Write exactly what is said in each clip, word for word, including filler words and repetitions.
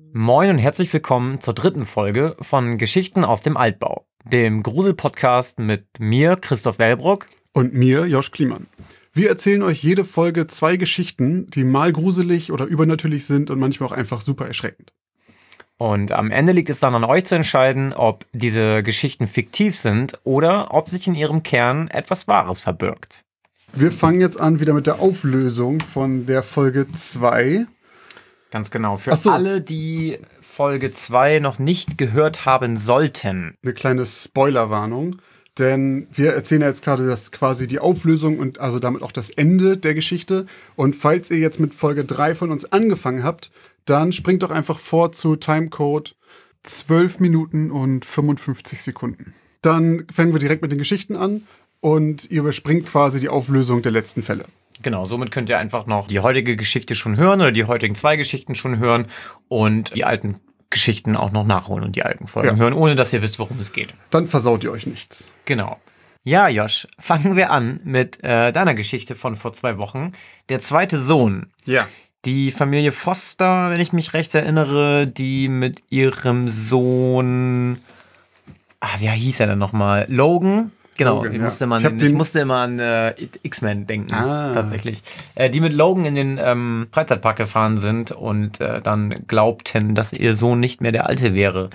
Moin und herzlich willkommen zur dritten Folge von Geschichten aus dem Altbau, dem Grusel-Podcast mit mir, Christoph Wellbrock. Und mir, Josh Kliemann. Wir erzählen euch jede Folge zwei Geschichten, die mal gruselig oder übernatürlich sind und manchmal auch einfach super erschreckend. Und am Ende liegt es dann an euch zu entscheiden, ob diese Geschichten fiktiv sind oder ob sich in ihrem Kern etwas Wahres verbirgt. Wir fangen jetzt an wieder mit der Auflösung von der Folge zwei. Ganz genau. Für Ach so. alle, die Folge zwei noch nicht gehört haben sollten. Eine kleine Spoilerwarnung, denn wir erzählen ja jetzt gerade das quasi die Auflösung und also damit auch das Ende der Geschichte. Und falls ihr jetzt mit Folge drei von uns angefangen habt, dann springt doch einfach vor zu Timecode zwölf Minuten und fünfundfünfzig Sekunden. Dann fangen wir direkt mit den Geschichten an und ihr überspringt quasi die Auflösung der letzten Fälle. Genau, somit könnt ihr einfach noch die heutige Geschichte schon hören oder die heutigen zwei Geschichten schon hören und die alten Geschichten auch noch nachholen und die alten Folgen Ja. hören, ohne dass ihr wisst, worum es geht. Dann versaut ihr euch nichts. Genau. Ja, Josh, fangen wir an mit äh, deiner Geschichte von vor zwei Wochen. Der zweite Sohn. Ja. Die Familie Foster, wenn ich mich recht erinnere, die mit ihrem Sohn, ah, wie hieß er denn nochmal? Logan? Genau, Logan, ich, ja. musste immer Ich hab an, den- ich musste immer an äh, X-Men denken, Ah. tatsächlich. Äh, die mit Logan in den ähm, Freizeitpark gefahren sind und äh, dann glaubten, dass ihr Sohn nicht mehr der Alte wäre.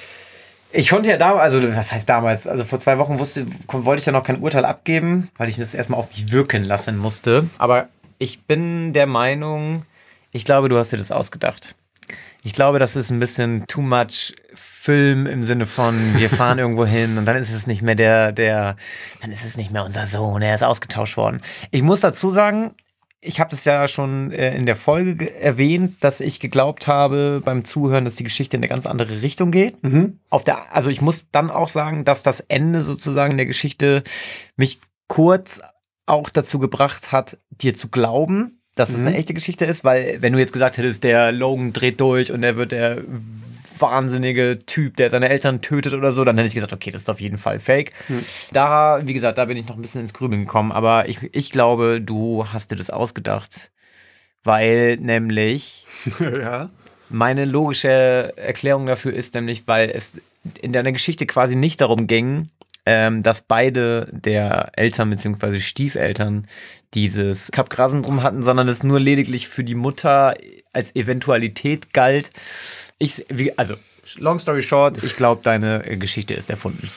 Ich konnte ja da, also was heißt damals, also vor zwei Wochen wusste, wollte ich ja noch kein Urteil abgeben, weil ich mir das erstmal auf mich wirken lassen musste. Aber ich bin der Meinung, ich glaube, du hast dir das ausgedacht. Ich glaube, das ist ein bisschen too much Film im Sinne von, wir fahren irgendwo hin und dann ist es nicht mehr der, der, dann ist es nicht mehr unser Sohn, er ist ausgetauscht worden. Ich muss dazu sagen, ich habe das ja schon äh, in der Folge ge- erwähnt, dass ich geglaubt habe beim Zuhören, dass die Geschichte in eine ganz andere Richtung geht. Mhm. Auf der, also ich muss dann auch sagen, dass das Ende sozusagen der Geschichte mich kurz auch dazu gebracht hat, dir zu glauben, dass es Mhm. eine echte Geschichte ist, weil wenn du jetzt gesagt hättest, der Logan dreht durch und er wird der wahnsinnige Typ, der seine Eltern tötet oder so, dann hätte ich gesagt, okay, das ist auf jeden Fall fake. Mhm. Da, wie gesagt, da bin ich noch ein bisschen ins Grübeln gekommen, aber ich, ich glaube, du hast dir das ausgedacht, weil nämlich Ja. meine logische Erklärung dafür ist nämlich, weil es in deiner Geschichte quasi nicht darum ging, ähm, dass beide der Eltern bzw. Stiefeltern dieses Capgras-Syndrom hatten, sondern es nur lediglich für die Mutter als Eventualität galt. Ich, wie, also, long story short, ich glaube, deine äh, Geschichte ist erfunden.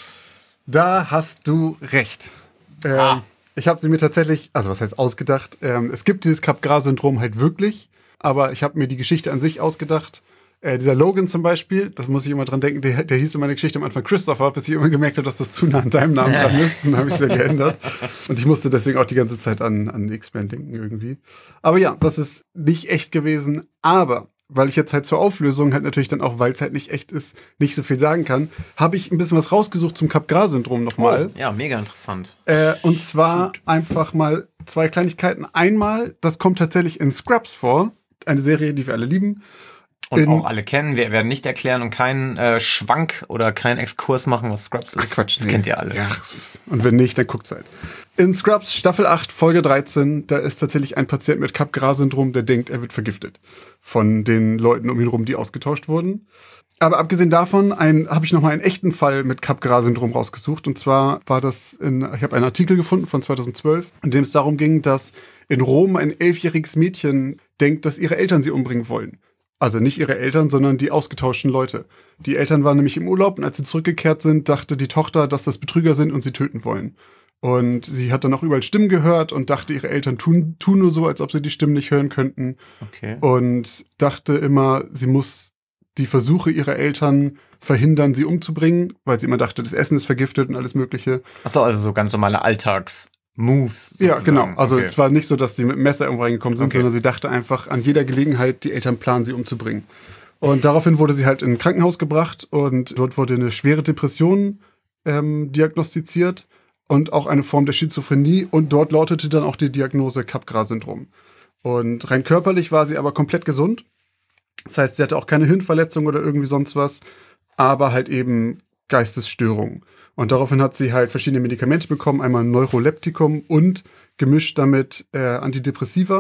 Da hast du recht. Ähm, Ah. Ich habe sie mir tatsächlich, also was heißt ausgedacht, ähm, es gibt dieses Capgras-Syndrom halt wirklich, aber ich habe mir die Geschichte an sich ausgedacht. Äh, dieser Logan zum Beispiel, das muss ich immer dran denken, der, der hieß in meiner Geschichte am Anfang Christopher, bis ich immer gemerkt habe, dass das zu nah an deinem Namen dran ist. Dann habe ich es wieder geändert. Und ich musste deswegen auch die ganze Zeit an, an X-Men denken irgendwie. Aber ja, das ist nicht echt gewesen, aber weil ich jetzt halt zur Auflösung halt natürlich dann auch, weil es halt nicht echt ist, nicht so viel sagen kann, habe ich ein bisschen was rausgesucht zum Capgras-Syndrom nochmal. Oh, ja, mega interessant. Äh, und zwar einfach mal zwei Kleinigkeiten. Einmal, das kommt tatsächlich in Scrubs vor. Eine Serie, die wir alle lieben. Und In- auch alle kennen. Wir werden nicht erklären und keinen äh, Schwank oder keinen Exkurs machen, was Scrubs ist. Quatsch, das nee. kennt ihr alle. Ja. Und wenn nicht, dann guckt's halt. In Scrubs Staffel acht, Folge dreizehn, da ist tatsächlich ein Patient mit Capgras-Syndrom, der denkt, er wird vergiftet. Von den Leuten um ihn rum, die ausgetauscht wurden. Aber abgesehen davon ein, habe ich nochmal einen echten Fall mit Capgras-Syndrom rausgesucht. Und zwar war das, in, ich habe einen Artikel gefunden von zweitausendzwölf, in dem es darum ging, dass in Rom ein elfjähriges Mädchen denkt, dass ihre Eltern sie umbringen wollen. Also nicht ihre Eltern, sondern die ausgetauschten Leute. Die Eltern waren nämlich im Urlaub und als sie zurückgekehrt sind, dachte die Tochter, dass das Betrüger sind und sie töten wollen. Und sie hat dann auch überall Stimmen gehört und dachte, ihre Eltern tun, tun nur so, als ob sie die Stimmen nicht hören könnten. Okay. Und dachte immer, sie muss die Versuche ihrer Eltern verhindern, sie umzubringen, weil sie immer dachte, das Essen ist vergiftet und alles Mögliche. Achso, also so ganz normale Alltags-Moves. Ja, sozusagen. genau. Also Okay. es war nicht so, dass sie mit dem Messer irgendwo reingekommen sind, Okay. sondern sie dachte einfach an jeder Gelegenheit, die Eltern planen, sie umzubringen. Und daraufhin wurde sie halt in ein Krankenhaus gebracht und dort wurde eine schwere Depression ähm, diagnostiziert und auch eine Form der Schizophrenie. Und dort lautete dann auch die Diagnose Capgras-Syndrom. Und rein körperlich war sie aber komplett gesund. Das heißt, sie hatte auch keine Hirnverletzung oder irgendwie sonst was, aber halt eben Geistesstörungen. Und daraufhin hat sie halt verschiedene Medikamente bekommen, einmal ein Neuroleptikum und gemischt damit äh, Antidepressiva.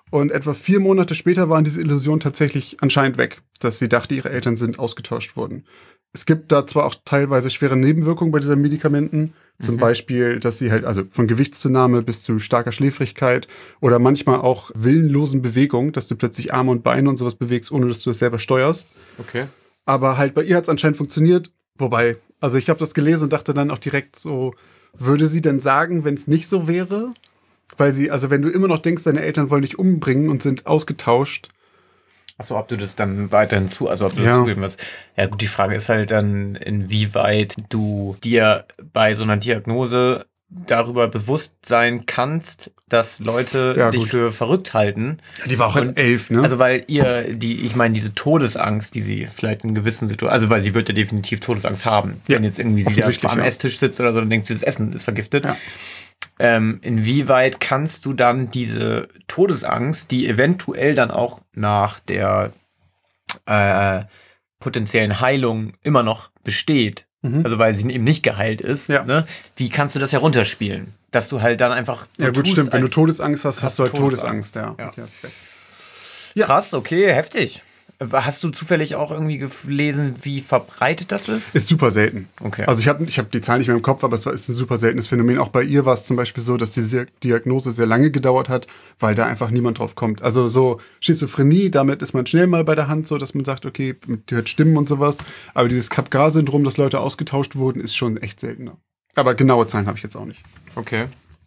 Und etwa vier Monate später waren diese Illusionen tatsächlich anscheinend weg, dass sie dachte, ihre Eltern sind ausgetauscht worden. Es gibt da zwar auch teilweise schwere Nebenwirkungen bei diesen Medikamenten, zum mhm. Beispiel, dass sie halt, also von Gewichtszunahme bis zu starker Schläfrigkeit oder manchmal auch willenlosen Bewegungen, dass du plötzlich Arme und Beine und sowas bewegst, ohne dass du es selber steuerst. Okay. Aber halt bei ihr hat es anscheinend funktioniert. Wobei, also ich habe das gelesen und dachte dann auch direkt so, würde sie denn sagen, wenn es nicht so wäre? Weil sie, also wenn du immer noch denkst, deine Eltern wollen dich umbringen und sind ausgetauscht. Achso, ob du das dann weiterhin zu, also ob du ja. das zugeben wirst. Ja gut, die Frage ist halt dann, inwieweit du dir bei so einer Diagnose darüber bewusst sein kannst, dass Leute ja, dich gut. für verrückt halten. Die war auch halt elf, ne? Also weil ihr, die, ich meine, diese Todesangst, die sie vielleicht in gewissen Situationen, also weil sie wird ja definitiv Todesangst haben. Ja. Wenn jetzt irgendwie sie da am ja. Esstisch sitzt oder so, dann denkt sie, das Essen ist vergiftet. Ja. Ähm, inwieweit kannst du dann diese Todesangst, die eventuell dann auch nach der äh, potenziellen Heilung immer noch besteht, mhm. also weil sie eben nicht geheilt ist, ja. ne? Wie kannst du das herunterspielen? Dass du halt dann einfach so ja gut, tust, stimmt. Wenn du Todesangst hast, hast, hast du halt Todesangst. Todesangst. Ja. Ja. Okay, hast recht. Ja. Krass, okay, heftig. Hast du zufällig auch irgendwie gelesen, wie verbreitet das ist? Ist super selten. Okay. Also ich habe ich hab die Zahlen nicht mehr im Kopf, aber es war, ist ein super seltenes Phänomen. Auch bei ihr war es zum Beispiel so, dass die Diagnose sehr lange gedauert hat, weil da einfach niemand drauf kommt. Also so Schizophrenie, damit ist man schnell mal bei der Hand, so dass man sagt, okay, die hört Stimmen und sowas. Aber dieses Capgras-Syndrom, dass Leute ausgetauscht wurden, ist schon echt seltener. Aber genaue Zahlen habe ich jetzt auch nicht. Okay.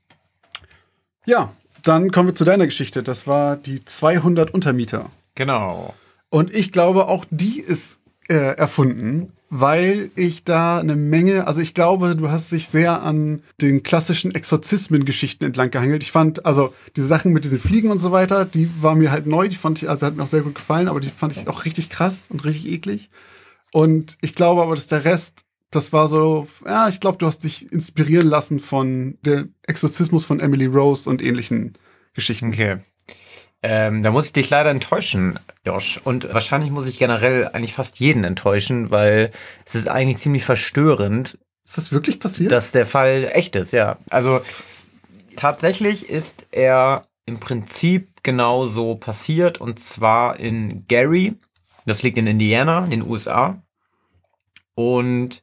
Ja, dann kommen wir zu deiner Geschichte. Das war die zweihundert Untermieter. Genau. Und ich glaube, auch die ist äh, erfunden, weil ich da eine Menge, also ich glaube, du hast dich sehr an den klassischen Exorzismen-Geschichten entlang gehangelt. Ich fand, also diese Sachen mit diesen Fliegen und so weiter, die war mir halt neu, die fand ich, also hat mir auch sehr gut gefallen, aber die fand ich auch richtig krass und richtig eklig. Und ich glaube aber, dass der Rest, das war so, ja, ich glaube, du hast dich inspirieren lassen von dem Exorzismus von Emily Rose und ähnlichen Geschichten. Okay. Ähm, da muss ich dich leider enttäuschen, Josh. Und wahrscheinlich muss ich generell eigentlich fast jeden enttäuschen, weil es ist eigentlich ziemlich verstörend. Ist das wirklich passiert? Dass der Fall echt ist, ja. Also tatsächlich ist er im Prinzip genauso passiert, und zwar in Gary. Das liegt in Indiana, in den U S A. Und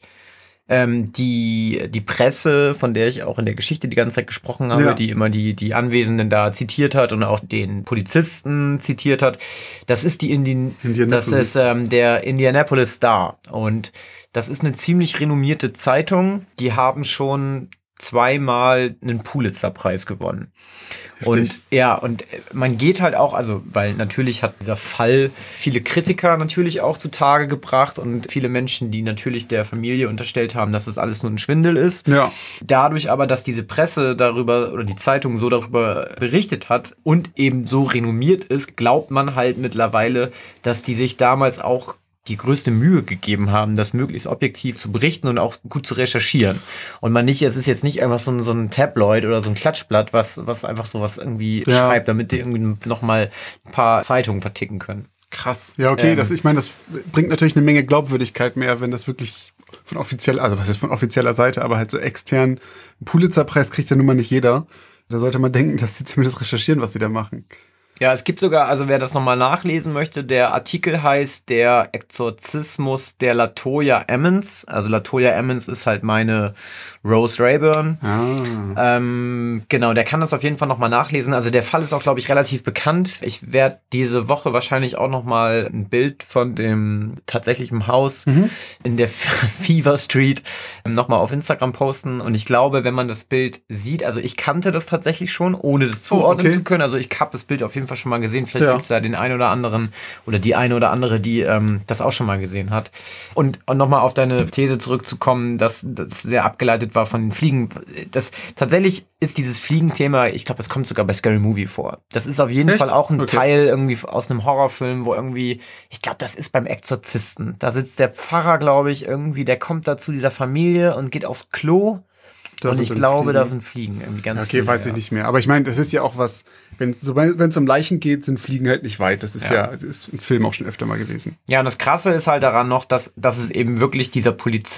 Ähm, die, die Presse, von der ich auch in der Geschichte die ganze Zeit gesprochen habe, ja. die immer die, die Anwesenden da zitiert hat und auch den Polizisten zitiert hat, das ist die Indi- das ist ähm, der Indianapolis Star. Und das ist eine ziemlich renommierte Zeitung. Die haben schon zweimal einen Pulitzer-Preis gewonnen. Heftig. Und ja, und man geht halt auch, also, weil natürlich hat dieser Fall viele Kritiker natürlich auch zutage gebracht und viele Menschen, die natürlich der Familie unterstellt haben, dass das alles nur ein Schwindel ist. Ja. Dadurch aber, dass diese Presse darüber oder die Zeitung so darüber berichtet hat und eben so renommiert ist, glaubt man halt mittlerweile, dass die sich damals auch die größte Mühe gegeben haben, das möglichst objektiv zu berichten und auch gut zu recherchieren. Und man nicht, es ist jetzt nicht einfach so ein, so ein Tabloid oder so ein Klatschblatt, was, was einfach sowas irgendwie ja. schreibt, damit die irgendwie nochmal ein paar Zeitungen verticken können. Krass. Ja, okay, ähm, das, ich meine, das bringt natürlich eine Menge Glaubwürdigkeit mehr, wenn das wirklich von offizieller, also was ist von offizieller Seite, aber halt so extern, einen Pulitzer-Preis kriegt ja nun mal nicht jeder. Da sollte man denken, dass sie zumindest recherchieren, was sie da machen. Ja, es gibt sogar, also wer das nochmal nachlesen möchte, der Artikel heißt Der Exorzismus der LaToya Emmons. Also LaToya Emmons ist halt meine Rose Rayburn. Ah. Ähm, genau, der kann das auf jeden Fall nochmal nachlesen. Also der Fall ist auch, glaube ich, relativ bekannt. Ich werde diese Woche wahrscheinlich auch nochmal ein Bild von dem tatsächlichen Haus mhm. in der Fever Street nochmal auf Instagram posten. Und ich glaube, wenn man das Bild sieht, also ich kannte das tatsächlich schon, ohne das zuordnen oh, okay. zu können. Also ich habe das Bild auf jeden Fall schon mal gesehen. Vielleicht ja. gibt es da den einen oder anderen oder die eine oder andere, die ähm, das auch schon mal gesehen hat. Und, und nochmal auf deine These zurückzukommen, dass das sehr abgeleitet war von den Fliegen. Das, tatsächlich ist dieses Fliegenthema, ich glaube, das kommt sogar bei Scary Movie vor. Das ist auf jeden Echt? Fall auch ein okay. Teil irgendwie aus einem Horrorfilm, wo irgendwie, ich glaube, das ist beim Exorzisten. Da sitzt der Pfarrer, glaube ich, irgendwie, der kommt da zu dieser Familie und geht aufs Klo. Das und ich glaube, Fliegen. da sind Fliegen. Irgendwie ganz okay, viele, weiß ich ja. nicht mehr. Aber ich meine, das ist ja auch was, wenn es um Leichen geht, sind Fliegen halt nicht weit. Das ist ja, ja das ist im Film auch schon öfter mal gewesen. Ja, und das Krasse ist halt daran noch, dass, dass es eben wirklich dieser Polizist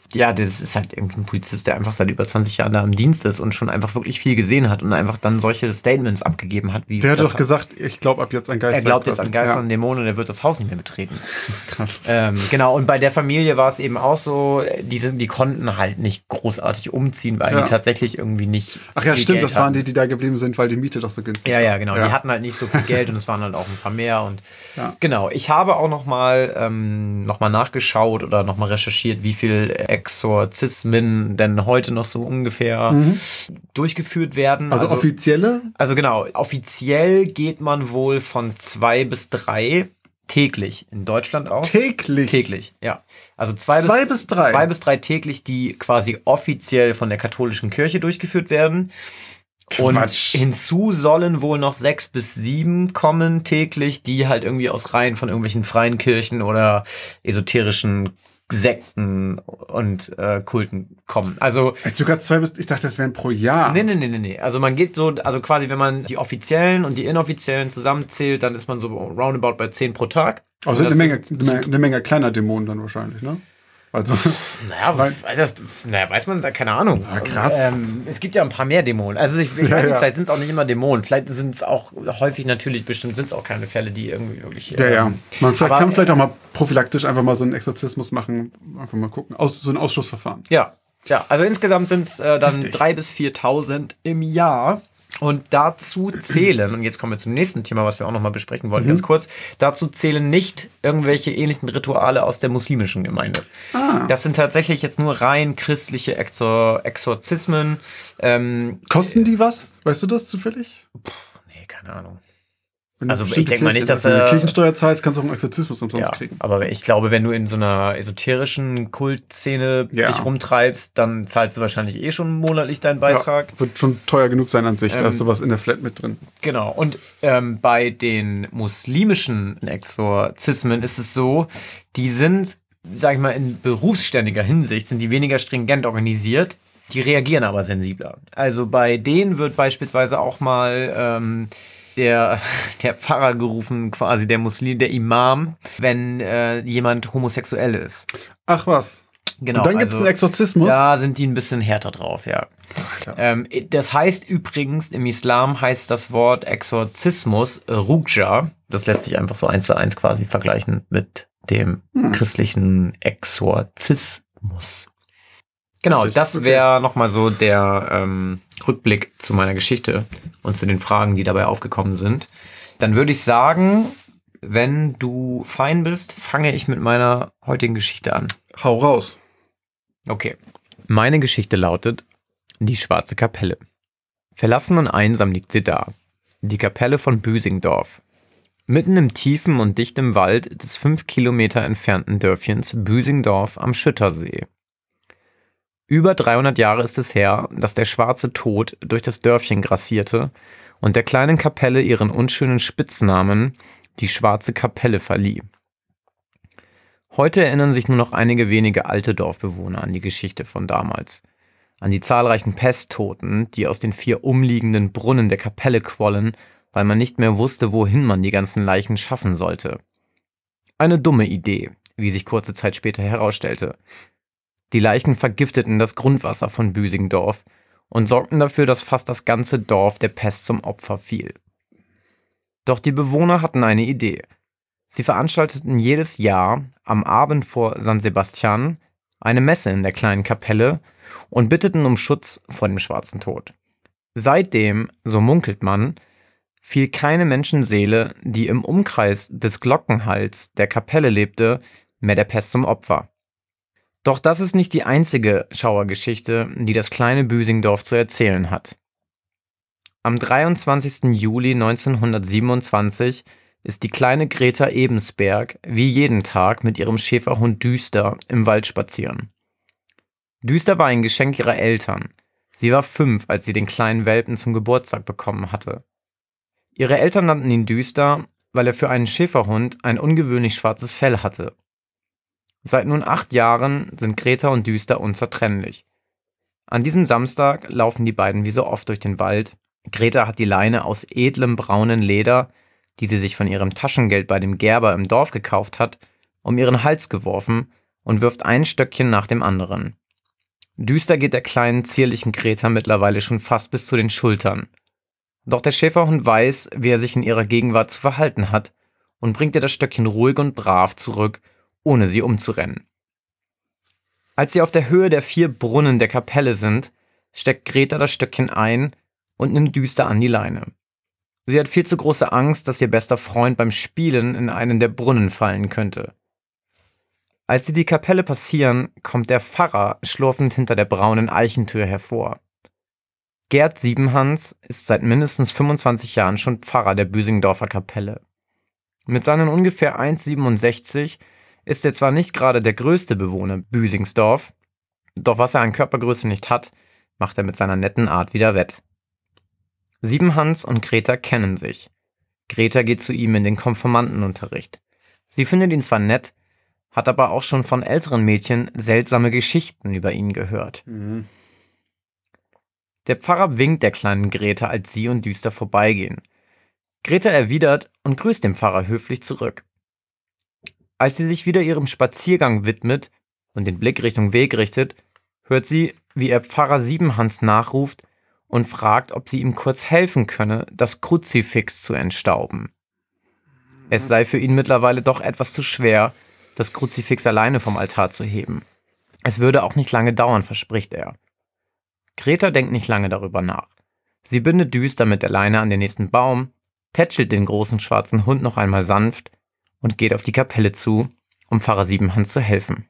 Ja, das ist halt irgendein Polizist, der einfach seit über zwanzig Jahren da im Dienst ist und schon einfach wirklich viel gesehen hat und einfach dann solche Statements abgegeben hat. Wie Der hat das doch gesagt, ich glaube ab jetzt an Geister. Er glaubt jetzt quasi. an Geister Ja. und Dämonen und er wird das Haus nicht mehr betreten. Krass. Ähm, genau, und bei der Familie war es eben auch so, die, sind, die konnten halt nicht großartig umziehen, weil Ja. die tatsächlich irgendwie nicht Ach ja, viel stimmt, Geld das waren hatten. die, die da geblieben sind, weil die Miete doch so günstig Ja, war. ja, genau. Die hatten halt nicht so viel Geld und es waren halt auch ein paar mehr. Und Ja. genau, ich habe auch nochmal ähm, noch mal nachgeschaut oder nochmal recherchiert, wie viel Exorzismen denn heute noch so ungefähr Mhm. durchgeführt werden. Also, offizielle? Also genau, offiziell geht man wohl von zwei bis drei täglich in Deutschland aus. Täglich? Täglich, ja. Also zwei, Zwei bis, bis drei? Zwei bis drei täglich, die quasi offiziell von der katholischen Kirche durchgeführt werden. Und Quatsch. hinzu sollen wohl noch sechs bis sieben kommen täglich, die halt irgendwie aus Reihen von irgendwelchen freien Kirchen oder esoterischen Sekten und äh, Kulten kommen. Also Jetzt sogar zwei bis, ich dachte, das wären pro Jahr. Nee, nee, nee, nee, nee. Also man geht so, also quasi, wenn man die offiziellen und die inoffiziellen zusammenzählt, dann ist man so roundabout bei zehn pro Tag. Also Und eine das Menge, sind- eine, Menge- eine Menge kleiner Dämonen dann wahrscheinlich, ne? Also, Naja, Weil- weil das, naja, weiß man, keine Ahnung. Ja, krass. Ähm, es gibt ja ein paar mehr Dämonen. Also ich, ich Ja, weiß nicht, ja. vielleicht sind es auch nicht immer Dämonen. Vielleicht sind es auch häufig natürlich, bestimmt sind es auch keine Fälle, die irgendwie wirklich... ja, ja. ähm, Man vielleicht, aber- kann vielleicht auch mal prophylaktisch einfach mal so einen Exorzismus machen, einfach mal gucken. Aus, so ein Ausschussverfahren. Ja, ja, also insgesamt sind es äh, dann Heftig. dreitausend bis viertausend im Jahr. Und dazu zählen, und jetzt kommen wir zum nächsten Thema, was wir auch nochmal besprechen wollten, Mhm. ganz kurz, dazu zählen nicht irgendwelche ähnlichen Rituale aus der muslimischen Gemeinde. Ah. Das sind tatsächlich jetzt nur rein christliche Exor Exorzismen. Ähm, Kosten die was? Weißt du das zufällig? nee, keine Ahnung. Wenn du Also, ich bestimmte denk mal Kirche- nicht, dass, wenn du äh, Kirchensteuer zahlst, kannst du auch einen Exorzismus umsonst Ja, kriegen. aber ich glaube, wenn du in so einer esoterischen Kultszene Ja. dich rumtreibst, dann zahlst du wahrscheinlich eh schon monatlich deinen Beitrag. Ja, wird schon teuer genug sein an sich. Ähm, da ist sowas in der Flat mit drin. Genau, und ähm, bei den muslimischen Exorzismen ist es so, die sind, sag ich mal, in berufsständiger Hinsicht, sind die weniger stringent organisiert, die reagieren aber sensibler. Also bei denen wird beispielsweise auch mal ähm, der, der Pfarrer gerufen, quasi der Muslim, der Imam, wenn äh, jemand homosexuell ist. Ach was. Genau, Und dann gibt es also einen Exorzismus. da sind die ein bisschen härter drauf, ja. Alter. Ähm, das heißt übrigens, im Islam heißt das Wort Exorzismus äh, Ruqya. Das lässt sich einfach so eins zu eins quasi vergleichen mit dem Hm. christlichen Exorzismus. Genau, Richtig, das okay. wäre nochmal so der ähm, Rückblick zu meiner Geschichte und zu den Fragen, die dabei aufgekommen sind. Dann würde ich sagen, wenn du fein bist, fange ich mit meiner heutigen Geschichte an. Hau raus. Okay. Meine Geschichte lautet Die Schwarze Kapelle. Verlassen und einsam liegt sie da. Die Kapelle von Büsingdorf. Mitten im tiefen und dichten Wald des fünf Kilometer entfernten Dörfchens Büsingdorf am Schüttersee. Über dreihundert Jahre ist es her, dass der schwarze Tod durch das Dörfchen grassierte und der kleinen Kapelle ihren unschönen Spitznamen die Schwarze Kapelle verlieh. Heute erinnern sich nur noch einige wenige alte Dorfbewohner an die Geschichte von damals. An die zahlreichen Pesttoten, die aus den vier umliegenden Brunnen der Kapelle quollen, weil man nicht mehr wusste, wohin man die ganzen Leichen schaffen sollte. Eine dumme Idee, wie sich kurze Zeit später herausstellte. Die Leichen vergifteten das Grundwasser von Büsingdorf und sorgten dafür, dass fast das ganze Dorf der Pest zum Opfer fiel. Doch die Bewohner hatten eine Idee. Sie veranstalteten jedes Jahr am Abend vor San Sebastian eine Messe in der kleinen Kapelle und bitteten um Schutz vor dem schwarzen Tod. Seitdem, so munkelt man, fiel keine Menschenseele, die im Umkreis des Glockenhals der Kapelle lebte, mehr der Pest zum Opfer. Doch das ist nicht die einzige Schauergeschichte, die das kleine Büsingdorf zu erzählen hat. Am dreiundzwanzigsten Juli neunzehnhundertsiebenundzwanzig ist die kleine Greta Ebensberg wie jeden Tag mit ihrem Schäferhund Düster im Wald spazieren. Düster war ein Geschenk ihrer Eltern. Sie war fünf, als sie den kleinen Welpen zum Geburtstag bekommen hatte. Ihre Eltern nannten ihn Düster, weil er für einen Schäferhund ein ungewöhnlich schwarzes Fell hatte. Seit nun acht Jahren sind Greta und Düster unzertrennlich. An diesem Samstag laufen die beiden wie so oft durch den Wald. Greta hat die Leine aus edlem braunen Leder, die sie sich von ihrem Taschengeld bei dem Gerber im Dorf gekauft hat, um ihren Hals geworfen und wirft ein Stöckchen nach dem anderen. Düster geht der kleinen, zierlichen Greta mittlerweile schon fast bis zu den Schultern. Doch der Schäferhund weiß, wie er sich in ihrer Gegenwart zu verhalten hat und bringt ihr das Stöckchen ruhig und brav zurück, ohne sie umzurennen. Als sie auf der Höhe der vier Brunnen der Kapelle sind, steckt Greta das Stöckchen ein und nimmt Düster an die Leine. Sie hat viel zu große Angst, dass ihr bester Freund beim Spielen in einen der Brunnen fallen könnte. Als sie die Kapelle passieren, kommt der Pfarrer schlurfend hinter der braunen Eichentür hervor. Gerd Siebenhans ist seit mindestens fünfundzwanzig Jahren schon Pfarrer der Büsingdorfer Kapelle. Mit seinen ungefähr eins Komma siebenundsechzig ist er zwar nicht gerade der größte Bewohner Büsingsdorf, doch was er an Körpergröße nicht hat, macht er mit seiner netten Art wieder wett. Siebenhans und Greta kennen sich. Greta geht zu ihm in den Konfirmandenunterricht. Sie findet ihn zwar nett, hat aber auch schon von älteren Mädchen seltsame Geschichten über ihn gehört. Mhm. Der Pfarrer winkt der kleinen Greta, als sie und Düster vorbeigehen. Greta erwidert und grüßt den Pfarrer höflich zurück. Als sie sich wieder ihrem Spaziergang widmet und den Blick Richtung Weg richtet, hört sie, wie ihr Pfarrer Siebenhans nachruft und fragt, ob sie ihm kurz helfen könne, das Kruzifix zu entstauben. Es sei für ihn mittlerweile doch etwas zu schwer, das Kruzifix alleine vom Altar zu heben. Es würde auch nicht lange dauern, verspricht er. Greta denkt nicht lange darüber nach. Sie bindet Düster mit der Leine an den nächsten Baum, tätschelt den großen schwarzen Hund noch einmal sanft und geht auf die Kapelle zu, um Pfarrer Siebenhans zu helfen.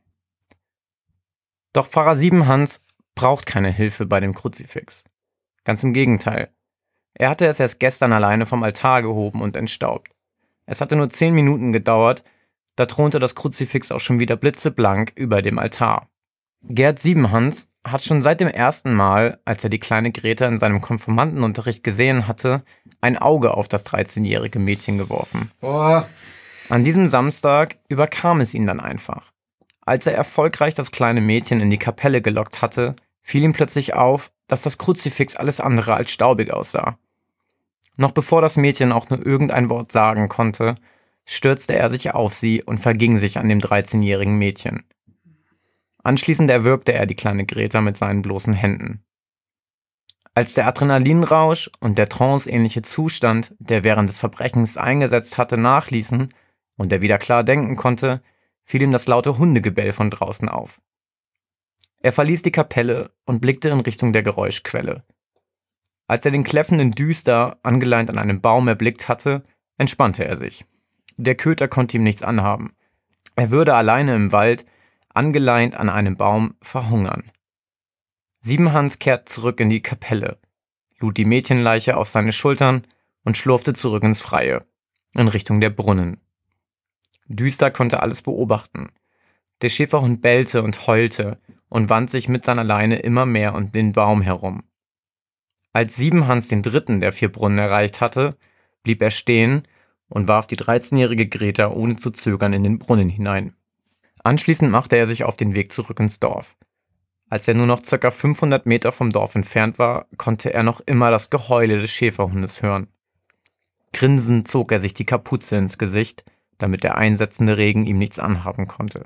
Doch Pfarrer Siebenhans braucht keine Hilfe bei dem Kruzifix. Ganz im Gegenteil. Er hatte es erst gestern alleine vom Altar gehoben und entstaubt. Es hatte nur zehn Minuten gedauert, da thronte das Kruzifix auch schon wieder blitzeblank über dem Altar. Gerd Siebenhans hat schon seit dem ersten Mal, als er die kleine Greta in seinem Konfirmandenunterricht gesehen hatte, ein Auge auf das dreizehnjährige Mädchen geworfen. Boah. An diesem Samstag überkam es ihn dann einfach. Als er erfolgreich das kleine Mädchen in die Kapelle gelockt hatte, fiel ihm plötzlich auf, dass das Kruzifix alles andere als staubig aussah. Noch bevor das Mädchen auch nur irgendein Wort sagen konnte, stürzte er sich auf sie und verging sich an dem dreizehnjährigen Mädchen. Anschließend erwürgte er die kleine Greta mit seinen bloßen Händen. Als der Adrenalinrausch und der tranceähnliche Zustand, der während des Verbrechens eingesetzt hatte, nachließen und er wieder klar denken konnte, fiel ihm das laute Hundegebell von draußen auf. Er verließ die Kapelle und blickte in Richtung der Geräuschquelle. Als er den kläffenden Düster, angeleint an einem Baum, erblickt hatte, entspannte er sich. Der Köter konnte ihm nichts anhaben. Er würde alleine im Wald, angeleint an einem Baum, verhungern. Siebenhans kehrt zurück in die Kapelle, lud die Mädchenleiche auf seine Schultern und schlurfte zurück ins Freie, in Richtung der Brunnen. Düster konnte alles beobachten. Der Schäferhund bellte und heulte und wand sich mit seiner Leine immer mehr um den Baum herum. Als Siebenhans den dritten der vier Brunnen erreicht hatte, blieb er stehen und warf die dreizehnjährige Greta ohne zu zögern in den Brunnen hinein. Anschließend machte er sich auf den Weg zurück ins Dorf. Als er nur noch ca. fünfhundert Meter vom Dorf entfernt war, konnte er noch immer das Geheule des Schäferhundes hören. Grinsend zog er sich die Kapuze ins Gesicht, damit der einsetzende Regen ihm nichts anhaben konnte.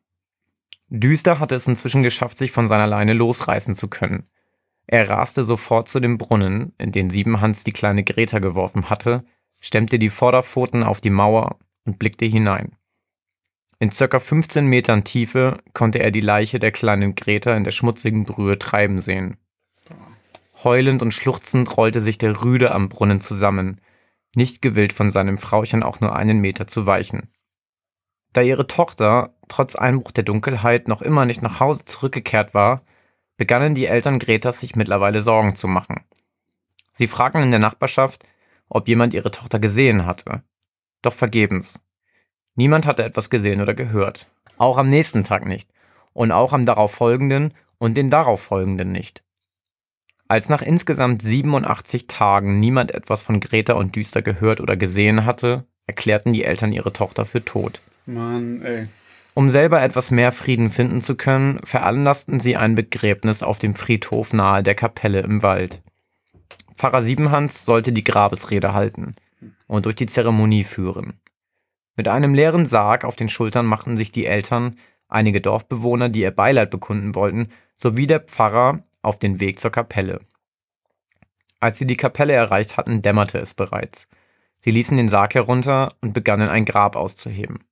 Düster hatte es inzwischen geschafft, sich von seiner Leine losreißen zu können. Er raste sofort zu dem Brunnen, in den Siebenhans die kleine Greta geworfen hatte, stemmte die Vorderpfoten auf die Mauer und blickte hinein. In ca. fünfzehn Metern Tiefe konnte er die Leiche der kleinen Greta in der schmutzigen Brühe treiben sehen. Heulend und schluchzend rollte sich der Rüde am Brunnen zusammen, nicht gewillt von seinem Frauchen auch nur einen Meter zu weichen. Da ihre Tochter, trotz Einbruch der Dunkelheit, noch immer nicht nach Hause zurückgekehrt war, begannen die Eltern Gretas sich mittlerweile Sorgen zu machen. Sie fragten in der Nachbarschaft, ob jemand ihre Tochter gesehen hatte. Doch vergebens. Niemand hatte etwas gesehen oder gehört. Auch am nächsten Tag nicht. Und auch am darauffolgenden und den darauffolgenden nicht. Als nach insgesamt siebenundachtzig Tagen niemand etwas von Greta und Düster gehört oder gesehen hatte, erklärten die Eltern ihre Tochter für tot. Mann, ey. Um selber etwas mehr Frieden finden zu können, veranlassten sie ein Begräbnis auf dem Friedhof nahe der Kapelle im Wald. Pfarrer Siebenhans sollte die Grabesrede halten und durch die Zeremonie führen. Mit einem leeren Sarg auf den Schultern machten sich die Eltern, einige Dorfbewohner, die ihr Beileid bekunden wollten, sowie der Pfarrer auf den Weg zur Kapelle. Als sie die Kapelle erreicht hatten, dämmerte es bereits. Sie ließen den Sarg herunter und begannen ein Grab auszuheben.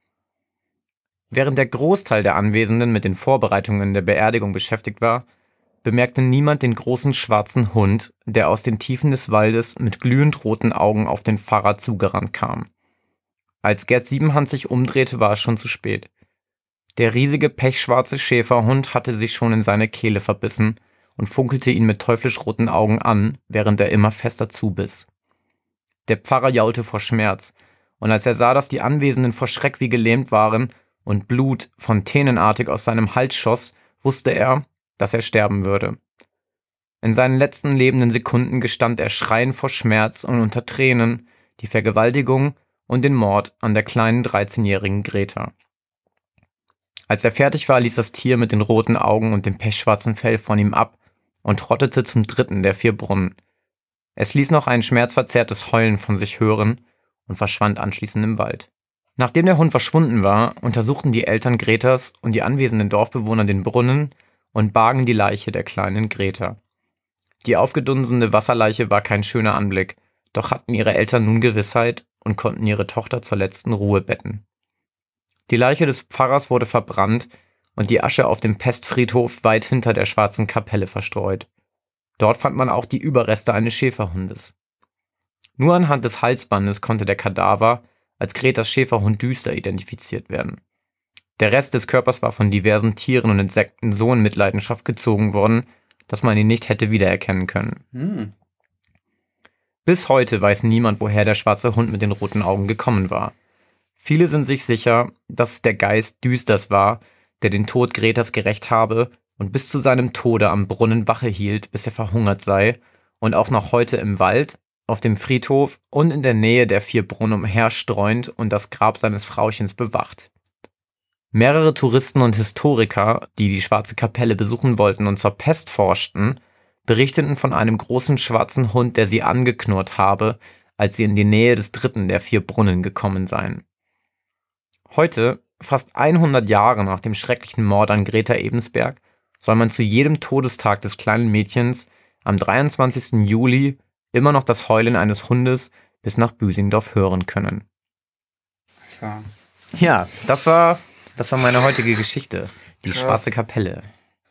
Während der Großteil der Anwesenden mit den Vorbereitungen der Beerdigung beschäftigt war, bemerkte niemand den großen schwarzen Hund, der aus den Tiefen des Waldes mit glühend roten Augen auf den Pfarrer zugerannt kam. Als Gerd Siebenhand sich umdrehte, war es schon zu spät. Der riesige pechschwarze Schäferhund hatte sich schon in seine Kehle verbissen und funkelte ihn mit teuflisch roten Augen an, während er immer fester zubiss. Der Pfarrer jaulte vor Schmerz, und als er sah, dass die Anwesenden vor Schreck wie gelähmt waren und Blut fontänenartig aus seinem Hals schoss, wusste er, dass er sterben würde. In seinen letzten lebenden Sekunden gestand er schreiend vor Schmerz und unter Tränen die Vergewaltigung und den Mord an der kleinen dreizehnjährigen Greta. Als er fertig war, ließ das Tier mit den roten Augen und dem pechschwarzen Fell von ihm ab und trottete zum dritten der vier Brunnen. Es ließ noch ein schmerzverzerrtes Heulen von sich hören und verschwand anschließend im Wald. Nachdem der Hund verschwunden war, untersuchten die Eltern Gretas und die anwesenden Dorfbewohner den Brunnen und bargen die Leiche der kleinen Greta. Die aufgedunsene Wasserleiche war kein schöner Anblick, doch hatten ihre Eltern nun Gewissheit und konnten ihre Tochter zur letzten Ruhe betten. Die Leiche des Pfarrers wurde verbrannt und die Asche auf dem Pestfriedhof weit hinter der schwarzen Kapelle verstreut. Dort fand man auch die Überreste eines Schäferhundes. Nur anhand des Halsbandes konnte der Kadaver als Gretas Schäferhund Düster identifiziert werden. Der Rest des Körpers war von diversen Tieren und Insekten so in Mitleidenschaft gezogen worden, dass man ihn nicht hätte wiedererkennen können. Hm. Bis heute weiß niemand, woher der schwarze Hund mit den roten Augen gekommen war. Viele sind sich sicher, dass es der Geist Düsters war, der den Tod Gretas gerächt habe und bis zu seinem Tode am Brunnen Wache hielt, bis er verhungert sei und auch noch heute im Wald, auf dem Friedhof und in der Nähe der vier Brunnen umherstreuend und das Grab seines Frauchens bewacht. Mehrere Touristen und Historiker, die die Schwarze Kapelle besuchen wollten und zur Pest forschten, berichteten von einem großen schwarzen Hund, der sie angeknurrt habe, als sie in die Nähe des dritten der vier Brunnen gekommen seien. Heute, fast hundert Jahre nach dem schrecklichen Mord an Greta Ebensberg, soll man zu jedem Todestag des kleinen Mädchens am dreiundzwanzigsten Juli immer noch das Heulen eines Hundes bis nach Büsingdorf hören können. Ja, Ja, das war, das war meine heutige Geschichte. Die Krass. Schwarze Kapelle.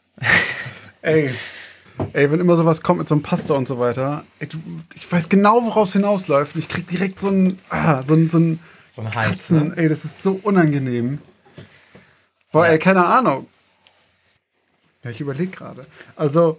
ey. Ey, wenn immer sowas kommt mit so einem Pastor und so weiter, ey, du, ich weiß genau, worauf es hinausläuft. Und ich krieg direkt so ein, ah, so ein, so ein, So ein Hals, Kratzen. ne? Ey, das ist so unangenehm. Boah, Ja. ey, keine Ahnung. Ja, ich überlege gerade. Also,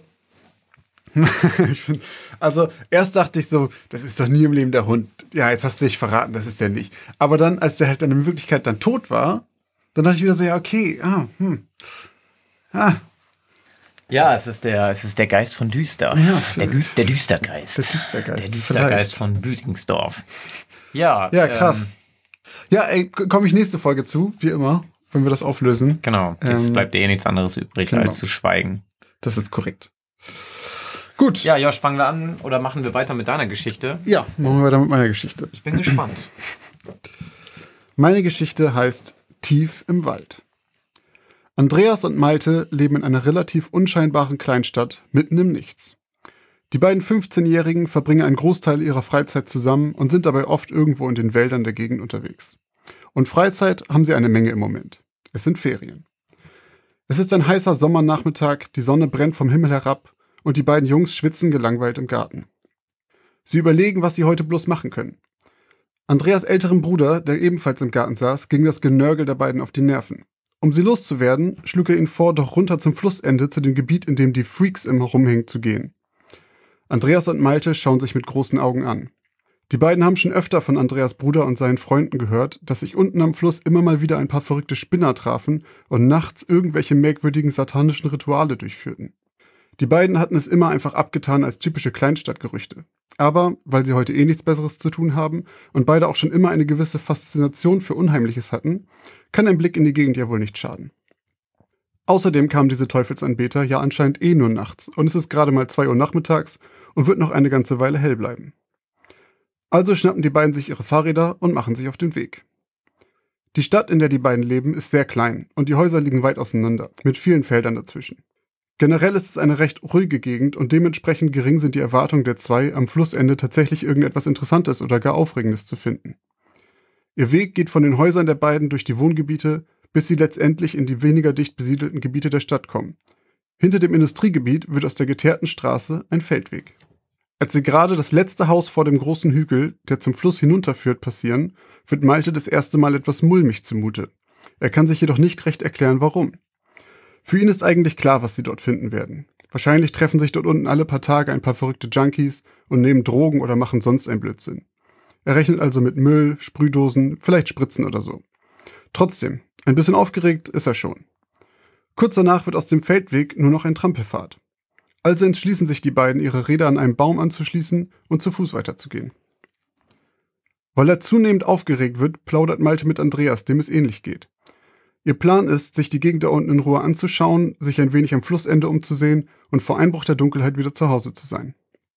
ich find, also, erst dachte ich so, das ist doch nie im Leben der Hund. Ja, jetzt hast du dich verraten, das ist der nicht. Aber dann, als der halt dann in Wirklichkeit dann tot war, dann dachte ich wieder so, ja, okay, ah, hm. Ah, Ja, es ist der, es ist der Geist von Düster. Ja, der, Düs, der Düstergeist. das ist der Geist. Der Düstergeist Vielleicht. von Büsingsdorf. Ja, Ja, krass. Ähm, Ja, ey, komme ich nächste Folge zu, wie immer, wenn wir das auflösen. genau, jetzt Ähm, bleibt dir eh nichts anderes übrig, genau. als zu schweigen. Das ist korrekt. Gut. Ja, Josh, fangen wir an oder machen wir weiter mit deiner Geschichte? Ja, machen wir weiter mit meiner Geschichte. Ich bin gespannt. Meine Geschichte heißt Tief im Wald. Andreas und Malte leben in einer relativ unscheinbaren Kleinstadt mitten im Nichts. Die beiden fünfzehnjährigen verbringen einen Großteil ihrer Freizeit zusammen und sind dabei oft irgendwo in den Wäldern der Gegend unterwegs. Und Freizeit haben sie eine Menge im Moment. Es sind Ferien. Es ist ein heißer Sommernachmittag, die Sonne brennt vom Himmel herab und die beiden Jungs schwitzen gelangweilt im Garten. Sie überlegen, was sie heute bloß machen können. Andreas' älterem Bruder, der ebenfalls im Garten saß, ging das Genörgel der beiden auf die Nerven. Um sie loszuwerden, schlug er ihnen vor, doch runter zum Flussende zu dem Gebiet, in dem die Freaks immer rumhängen, zu gehen. Andreas und Malte schauen sich mit großen Augen an. Die beiden haben schon öfter von Andreas' Bruder und seinen Freunden gehört, dass sich unten am Fluss immer mal wieder ein paar verrückte Spinner trafen und nachts irgendwelche merkwürdigen satanischen Rituale durchführten. Die beiden hatten es immer einfach abgetan als typische Kleinstadtgerüchte. Aber, weil sie heute eh nichts Besseres zu tun haben und beide auch schon immer eine gewisse Faszination für Unheimliches hatten, kann ein Blick in die Gegend ja wohl nicht schaden. Außerdem kamen diese Teufelsanbeter ja anscheinend eh nur nachts und es ist gerade mal zwei Uhr nachmittags und wird noch eine ganze Weile hell bleiben. Also schnappen die beiden sich ihre Fahrräder und machen sich auf den Weg. Die Stadt, in der die beiden leben, ist sehr klein und die Häuser liegen weit auseinander, mit vielen Feldern dazwischen. Generell ist es eine recht ruhige Gegend und dementsprechend gering sind die Erwartungen der zwei, am Flussende tatsächlich irgendetwas Interessantes oder gar Aufregendes zu finden. Ihr Weg geht von den Häusern der beiden durch die Wohngebiete, bis sie letztendlich in die weniger dicht besiedelten Gebiete der Stadt kommen. Hinter dem Industriegebiet wird aus der geteerten Straße ein Feldweg. Als sie gerade das letzte Haus vor dem großen Hügel, der zum Fluss hinunterführt, passieren, wird Malte das erste Mal etwas mulmig zumute. Er kann sich jedoch nicht recht erklären, warum. Für ihn ist eigentlich klar, was sie dort finden werden. Wahrscheinlich treffen sich dort unten alle paar Tage ein paar verrückte Junkies und nehmen Drogen oder machen sonst einen Blödsinn. Er rechnet also mit Müll, Sprühdosen, vielleicht Spritzen oder so. Trotzdem, ein bisschen aufgeregt ist er schon. Kurz danach wird aus dem Feldweg nur noch ein Trampelpfad. Also entschließen sich die beiden, ihre Räder an einem Baum anzuschließen und zu Fuß weiterzugehen. Weil er zunehmend aufgeregt wird, plaudert Malte mit Andreas, dem es ähnlich geht. Ihr Plan ist, sich die Gegend da unten in Ruhe anzuschauen, sich ein wenig am Flussende umzusehen und vor Einbruch der Dunkelheit wieder zu Hause zu sein.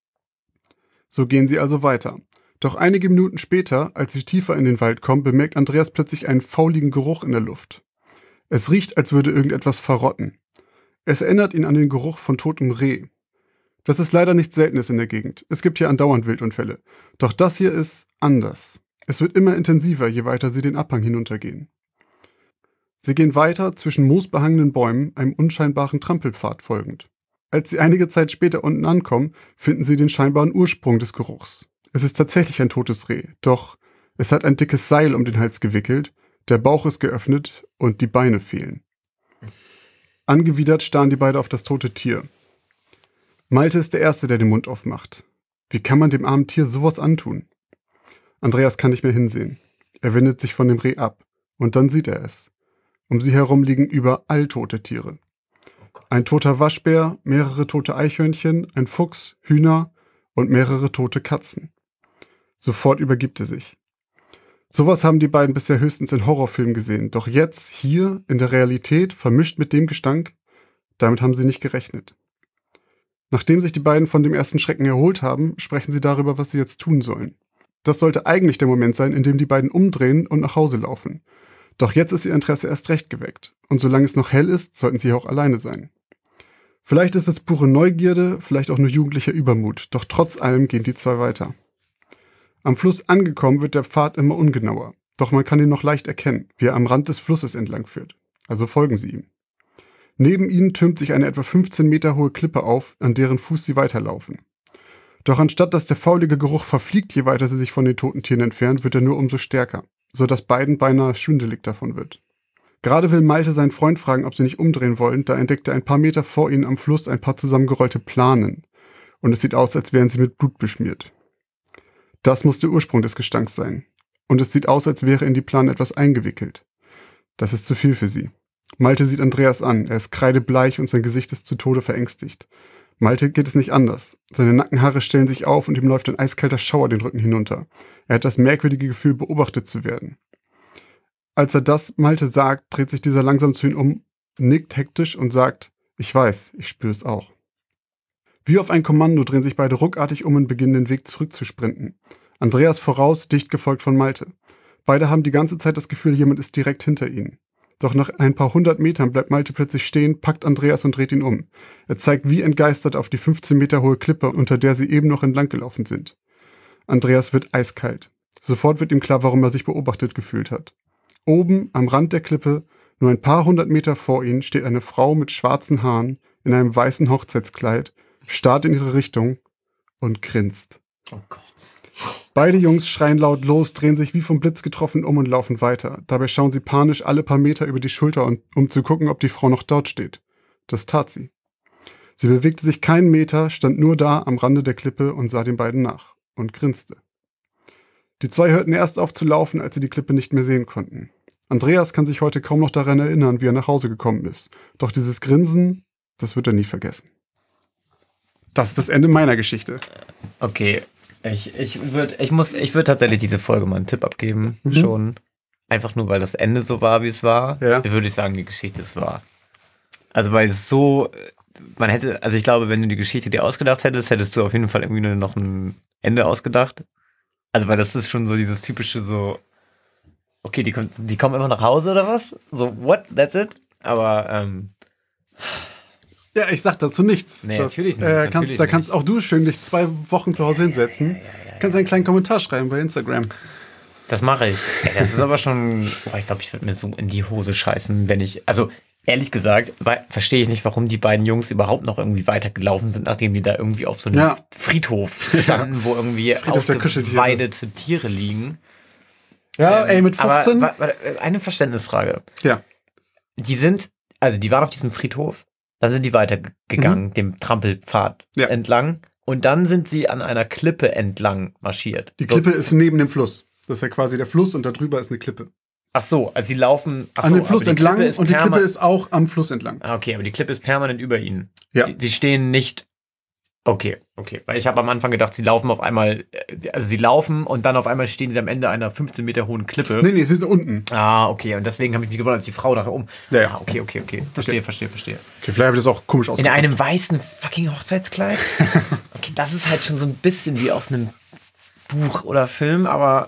So gehen sie also weiter. Doch einige Minuten später, als sie tiefer in den Wald kommen, bemerkt Andreas plötzlich einen fauligen Geruch in der Luft. Es riecht, als würde irgendetwas verrotten. Es erinnert ihn an den Geruch von totem Reh. Das ist leider nichts Seltenes in der Gegend. Es gibt hier andauernd Wildunfälle. Doch das hier ist anders. Es wird immer intensiver, je weiter sie den Abhang hinuntergehen. Sie gehen weiter zwischen moosbehangenen Bäumen, einem unscheinbaren Trampelpfad folgend. Als sie einige Zeit später unten ankommen, finden sie den scheinbaren Ursprung des Geruchs. Es ist tatsächlich ein totes Reh, doch es hat ein dickes Seil um den Hals gewickelt, der Bauch ist geöffnet und die Beine fehlen. Angewidert starren die beiden auf das tote Tier. Malte ist der Erste, der den Mund aufmacht. Wie kann man dem armen Tier sowas antun? Andreas kann nicht mehr hinsehen. Er wendet sich von dem Reh ab und dann sieht er es. Um sie herum liegen überall tote Tiere. Ein toter Waschbär, mehrere tote Eichhörnchen, ein Fuchs, Hühner und mehrere tote Katzen. Sofort übergibt er sich. Sowas haben die beiden bisher höchstens in Horrorfilmen gesehen, doch jetzt, hier, in der Realität, vermischt mit dem Gestank, damit haben sie nicht gerechnet. Nachdem sich die beiden von dem ersten Schrecken erholt haben, sprechen sie darüber, was sie jetzt tun sollen. Das sollte eigentlich der Moment sein, in dem die beiden umdrehen und nach Hause laufen. Doch jetzt ist ihr Interesse erst recht geweckt, und solange es noch hell ist, sollten sie auch alleine sein. Vielleicht ist es pure Neugierde, vielleicht auch nur jugendlicher Übermut, doch trotz allem gehen die zwei weiter. Am Fluss angekommen wird der Pfad immer ungenauer, doch man kann ihn noch leicht erkennen, wie er am Rand des Flusses entlang führt. Also folgen sie ihm. Neben ihnen türmt sich eine etwa fünfzehn Meter hohe Klippe auf, an deren Fuß sie weiterlaufen. Doch anstatt dass der faulige Geruch verfliegt, je weiter sie sich von den toten Tieren entfernen, wird er nur umso stärker, so dass beiden beinahe schwindelig davon wird. Gerade will Malte seinen Freund fragen, ob sie nicht umdrehen wollen, da entdeckt er ein paar Meter vor ihnen am Fluss ein paar zusammengerollte Planen. Und es sieht aus, als wären sie mit Blut beschmiert. Das muss der Ursprung des Gestanks sein. Und es sieht aus, als wäre in die Planen etwas eingewickelt. Das ist zu viel für sie. Malte sieht Andreas an, er ist kreidebleich und sein Gesicht ist zu Tode verängstigt. Malte geht es nicht anders. Seine Nackenhaare stellen sich auf und ihm läuft ein eiskalter Schauer den Rücken hinunter. Er hat das merkwürdige Gefühl, beobachtet zu werden. Als er das Malte sagt, dreht sich dieser langsam zu ihm um, nickt hektisch und sagt, ich weiß, ich spüre es auch. Wie auf ein Kommando drehen sich beide ruckartig um und beginnen den Weg zurückzusprinten. Andreas voraus, dicht gefolgt von Malte. Beide haben die ganze Zeit das Gefühl, jemand ist direkt hinter ihnen. Doch nach ein paar hundert Metern bleibt Malte plötzlich stehen, packt Andreas und dreht ihn um. Er zeigt wie entgeistert auf die fünfzehn Meter hohe Klippe, unter der sie eben noch entlang gelaufen sind. Andreas wird eiskalt. Sofort wird ihm klar, warum er sich beobachtet gefühlt hat. Oben, am Rand der Klippe, nur ein paar hundert Meter vor ihnen, steht eine Frau mit schwarzen Haaren in einem weißen Hochzeitskleid, starrt in ihre Richtung und grinst. Oh Gott. Beide Jungs schreien laut los, drehen sich wie vom Blitz getroffen um und laufen weiter. Dabei schauen sie panisch alle paar Meter über die Schulter, um zu gucken, ob die Frau noch dort steht. Das tat sie. Sie bewegte sich keinen Meter, stand nur da am Rande der Klippe und sah den beiden nach und grinste. Die zwei hörten erst auf zu laufen, als sie die Klippe nicht mehr sehen konnten. Andreas kann sich heute kaum noch daran erinnern, wie er nach Hause gekommen ist. Doch dieses Grinsen, das wird er nie vergessen. Das ist das Ende meiner Geschichte. Okay, ich, ich würde ich muss, ich würd tatsächlich diese Folge mal einen Tipp abgeben. Mhm. Schon. Einfach nur, weil das Ende so war, wie es war. Ja. Würde ich sagen, die Geschichte ist wahr. Also, weil es so, man hätte, also ich glaube, wenn du die Geschichte dir ausgedacht hättest, hättest du auf jeden Fall irgendwie nur noch ein Ende ausgedacht. Also, weil das ist schon so dieses typische so, okay, die, kommt, die kommen immer nach Hause oder was? So, what? That's it? Aber, ähm, Ja, ich sag dazu nichts. Nee, das, natürlich nicht. Äh, kannst, natürlich da kannst nicht. auch du schön dich zwei Wochen zu Hause hinsetzen. Ja, ja, ja, kannst einen kleinen Kommentar schreiben bei Instagram. Das mache ich. Ey, das ist aber schon... Boah, ich glaube, ich würde mir so in die Hose scheißen, wenn ich... Also, ehrlich gesagt, verstehe ich nicht, warum die beiden Jungs überhaupt noch irgendwie weitergelaufen sind, nachdem die da irgendwie auf so einem ja. Friedhof standen, ja. wo irgendwie ausgeweidete Tiere liegen. Ja, ähm, ey, mit fünfzehn... Aber, aber eine Verständnisfrage. Ja. Die sind... Also, die waren auf diesem Friedhof. Dann sind die weitergegangen, mhm. dem Trampelpfad ja. entlang. Und dann sind sie an einer Klippe entlang marschiert. Die Klippe so. ist neben dem Fluss. Das ist ja quasi der Fluss und da drüber ist eine Klippe. Ach so, also sie laufen... Ach an so, dem Fluss entlang und die Klippe ist auch am Fluss entlang. Ah, okay, aber die Klippe ist permanent über ihnen. Ja. Sie, sie stehen nicht... Okay, okay. Weil ich habe am Anfang gedacht, sie laufen auf einmal... Also sie laufen und dann auf einmal stehen sie am Ende einer fünfzehn Meter hohen Klippe. Nee, nee, sie sind unten. Ah, okay. Und deswegen habe ich mich gewundert, als die Frau da um... Ja, ja. Ah, okay, okay, okay. Verstehe, okay. verstehe, verstehe. Okay, vielleicht habe ich das auch komisch ausgesprochen. In einem weißen fucking Hochzeitskleid? Okay, das ist halt schon so ein bisschen wie aus einem Buch oder Film, aber...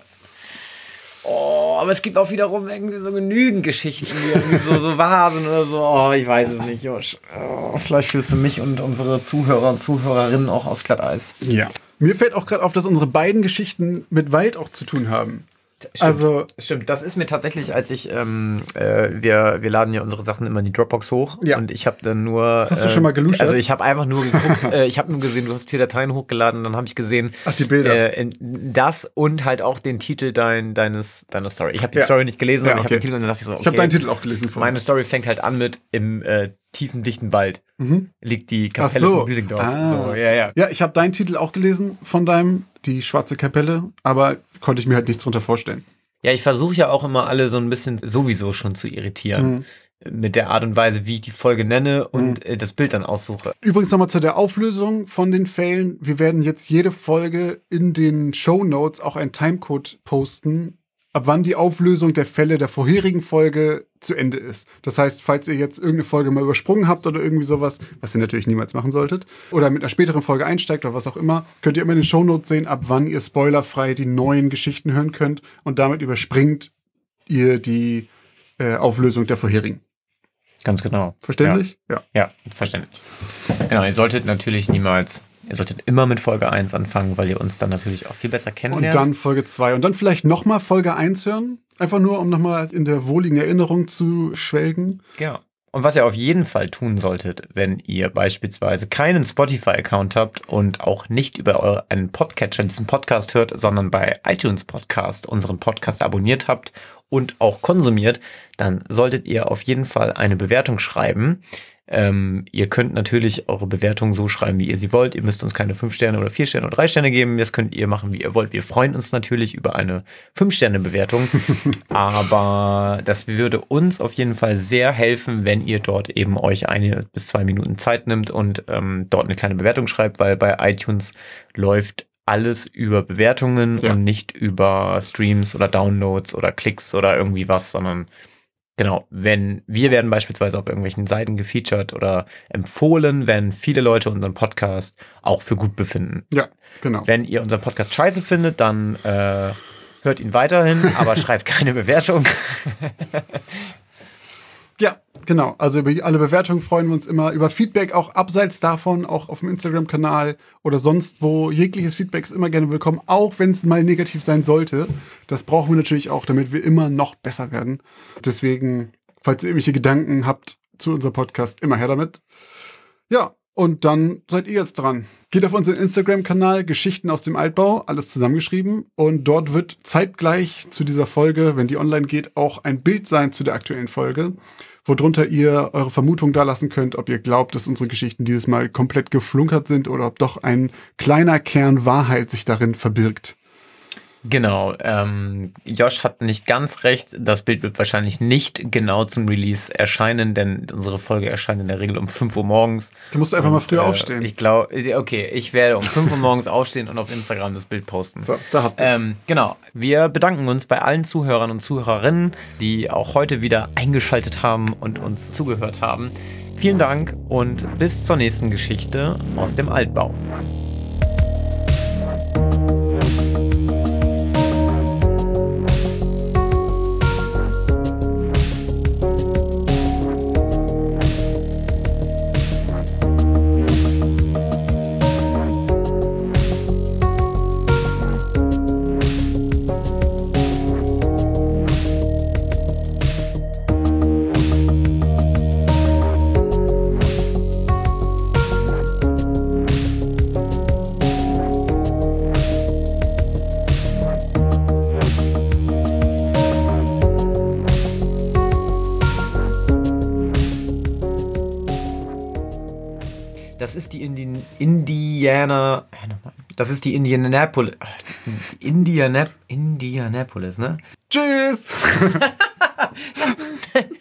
Oh, aber es gibt auch wiederum irgendwie so genügend Geschichten, die irgendwie so, so wahr sind oder so. Oh, ich weiß es nicht, Josh. Oh, vielleicht fühlst du mich und unsere Zuhörer und Zuhörerinnen auch aus Glatteis. Ja. Mir fällt auch gerade auf, dass unsere beiden Geschichten mit Wald auch zu tun haben. Stimmt, also stimmt, das ist mir tatsächlich, als ich, ähm, äh, wir, wir laden ja unsere Sachen immer in die Dropbox hoch ja. und ich habe dann nur... Hast du äh, schon mal geluschert? Also ich habe einfach nur geguckt, äh, ich habe nur gesehen, du hast vier Dateien hochgeladen, dann habe ich gesehen... Ach, die Bilder. Äh, das und halt auch den Titel dein, deines, deiner Story. Ich habe die ja. Story nicht gelesen, ja, aber okay. ich habe den Titel und dann dachte ich so, okay. Ich habe deinen Titel auch gelesen. Von meine Story fängt halt an mit im äh, tiefen, dichten Wald mhm. liegt die Kapelle so. von Büsingdorf. Ah. So, ja, ja. ja, ich habe deinen Titel auch gelesen von deinem, die schwarze Kapelle, aber konnte ich mir halt nichts drunter vorstellen. Ja, ich versuche ja auch immer alle so ein bisschen sowieso schon zu irritieren. Mhm. Mit der Art und Weise, wie ich die Folge nenne und mhm. das Bild dann aussuche. Übrigens nochmal zu der Auflösung von den Fällen. Wir werden jetzt jede Folge in den Shownotes auch einen Timecode posten, ab wann die Auflösung der Fälle der vorherigen Folge zu Ende ist. Das heißt, falls ihr jetzt irgendeine Folge mal übersprungen habt oder irgendwie sowas, was ihr natürlich niemals machen solltet, oder mit einer späteren Folge einsteigt oder was auch immer, könnt ihr immer in den Shownotes sehen, ab wann ihr spoilerfrei die neuen Geschichten hören könnt und damit überspringt ihr die äh, Auflösung der vorherigen. Ganz genau. Verständlich? Ja. Ja, ja, verständlich. Genau, ihr solltet natürlich niemals... Ihr solltet immer mit Folge eins anfangen, weil ihr uns dann natürlich auch viel besser kennenlernt. Und dann Folge zwei. Und dann vielleicht nochmal Folge eins hören. Einfach nur, um nochmal in der wohligen Erinnerung zu schwelgen. Genau. Und was ihr auf jeden Fall tun solltet, wenn ihr beispielsweise keinen Spotify-Account habt und auch nicht über eure, einen Podcatcher diesen Podcast hört, sondern bei iTunes Podcast unseren Podcast abonniert habt und auch konsumiert, dann solltet ihr auf jeden Fall eine Bewertung schreiben. Ähm, ihr könnt natürlich eure Bewertung so schreiben, wie ihr sie wollt. Ihr müsst uns keine fünf Sterne oder vier Sterne oder drei Sterne geben. Das könnt ihr machen, wie ihr wollt. Wir freuen uns natürlich über eine fünf Sterne Bewertung. Aber das würde uns auf jeden Fall sehr helfen, wenn ihr dort eben euch eine bis zwei Minuten Zeit nimmt und ähm, dort eine kleine Bewertung schreibt, weil bei iTunes läuft alles über Bewertungen ja. und nicht über Streams oder Downloads oder Klicks oder irgendwie was, sondern genau, wenn wir werden beispielsweise auf irgendwelchen Seiten gefeatured oder empfohlen, wenn viele Leute unseren Podcast auch für gut befinden. Ja, genau. Wenn ihr unseren Podcast scheiße findet, dann äh, hört ihn weiterhin, aber schreibt keine Bewertung. Ja, genau. Also über alle Bewertungen freuen wir uns immer. Über Feedback auch abseits davon, auch auf dem Instagram-Kanal oder sonst wo. Jegliches Feedback ist immer gerne willkommen, auch wenn es mal negativ sein sollte. Das brauchen wir natürlich auch, damit wir immer noch besser werden. Deswegen, falls ihr irgendwelche Gedanken habt zu unserem Podcast, immer her damit. Ja, und dann seid ihr jetzt dran. Geht auf unseren Instagram-Kanal Geschichten aus dem Altbau, alles zusammengeschrieben. Und dort wird zeitgleich zu dieser Folge, wenn die online geht, auch ein Bild sein zu der aktuellen Folge, worunter ihr eure Vermutung da lassen könnt, ob ihr glaubt, dass unsere Geschichten dieses Mal komplett geflunkert sind oder ob doch ein kleiner Kern Wahrheit sich darin verbirgt. Genau, ähm, Josh hat nicht ganz recht. Das Bild wird wahrscheinlich nicht genau zum Release erscheinen, denn unsere Folge erscheint in der Regel um fünf Uhr morgens. Du musst einfach und, mal früher äh, aufstehen. Ich glaube, okay, ich werde um fünf Uhr morgens aufstehen und auf Instagram das Bild posten. So, da habt ihr's. Ähm, genau, wir bedanken uns bei allen Zuhörern und Zuhörerinnen, die auch heute wieder eingeschaltet haben und uns zugehört haben. Vielen Dank und bis zur nächsten Geschichte aus dem Altbau. ist die Indi Indiana. Das ist die Indianapolis. Indianap Indianapolis, ne? Tschüss!